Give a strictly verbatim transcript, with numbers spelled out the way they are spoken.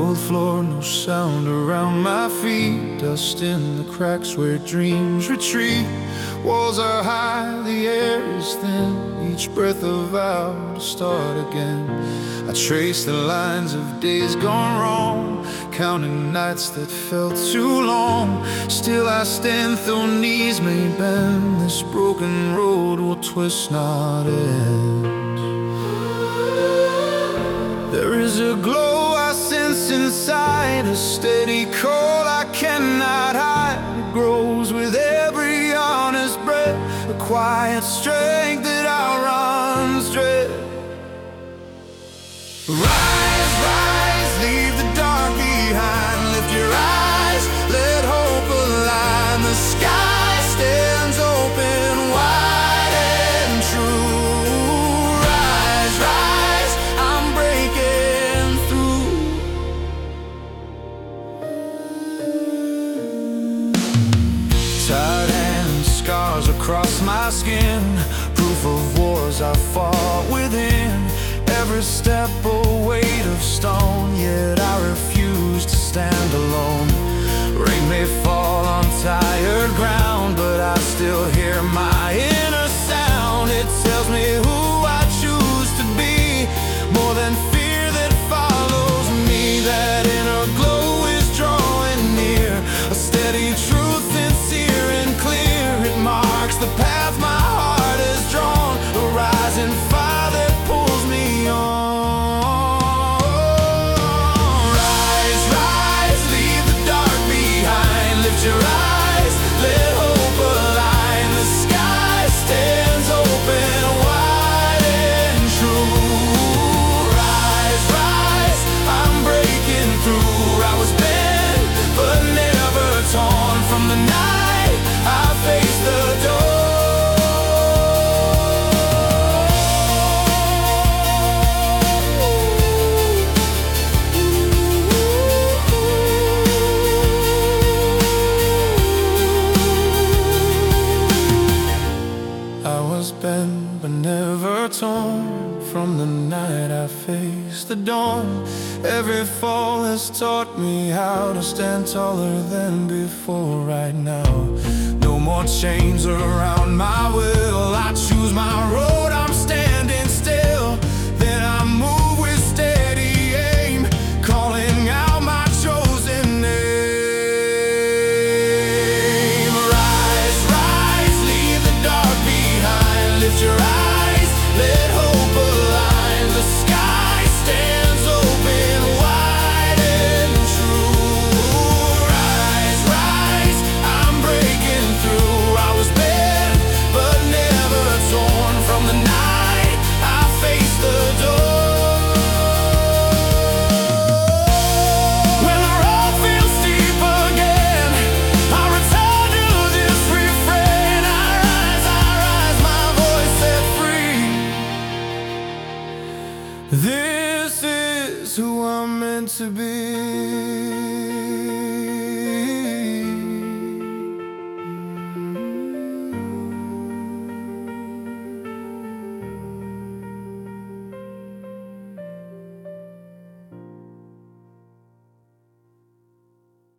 Hardwood floor, no sound around my feet. Dust in the cracks where dreams retreat. Walls are high, the air is thin. Each breath a vow to start again. I trace the lines of days gone wrong, counting nights that felt too long. Still I stand, though knees may bend. This broken road will twist, not end. There is a glow I sense inside, a steady call I cannot hide. It grows with every honest breath, a quiet strength that outruns dread. Rise, rise, leave the dark behind. Lift your eyes, let hope align. The sky stands open wide and true. Rise, rise, I'm breaking through. Tired hands, scars across my skin, proof of wars I fought within. Every step a weight of stone, yet I refuse to stand alone. Rain may fall on tired ground, but I still hear my inner sound. It tells me who I choose to be, more than fear that follows me. That inner glow is drawing near, a steady truth, sincere and clear. It marks the path my heart has drawn, a rising fire that pulls me on. Rise, rise, leave the dark behind. Lift your eyes, let hope align. The sky stands open wide and true. Rise, rise, I'm breaking through. I was bent but never torn. From the night I faced the door. I was bent but never torn. From the night I faced the dawn. Every fall has taught me how to stand taller than before. Right now, no more chains around my will. I choose my road.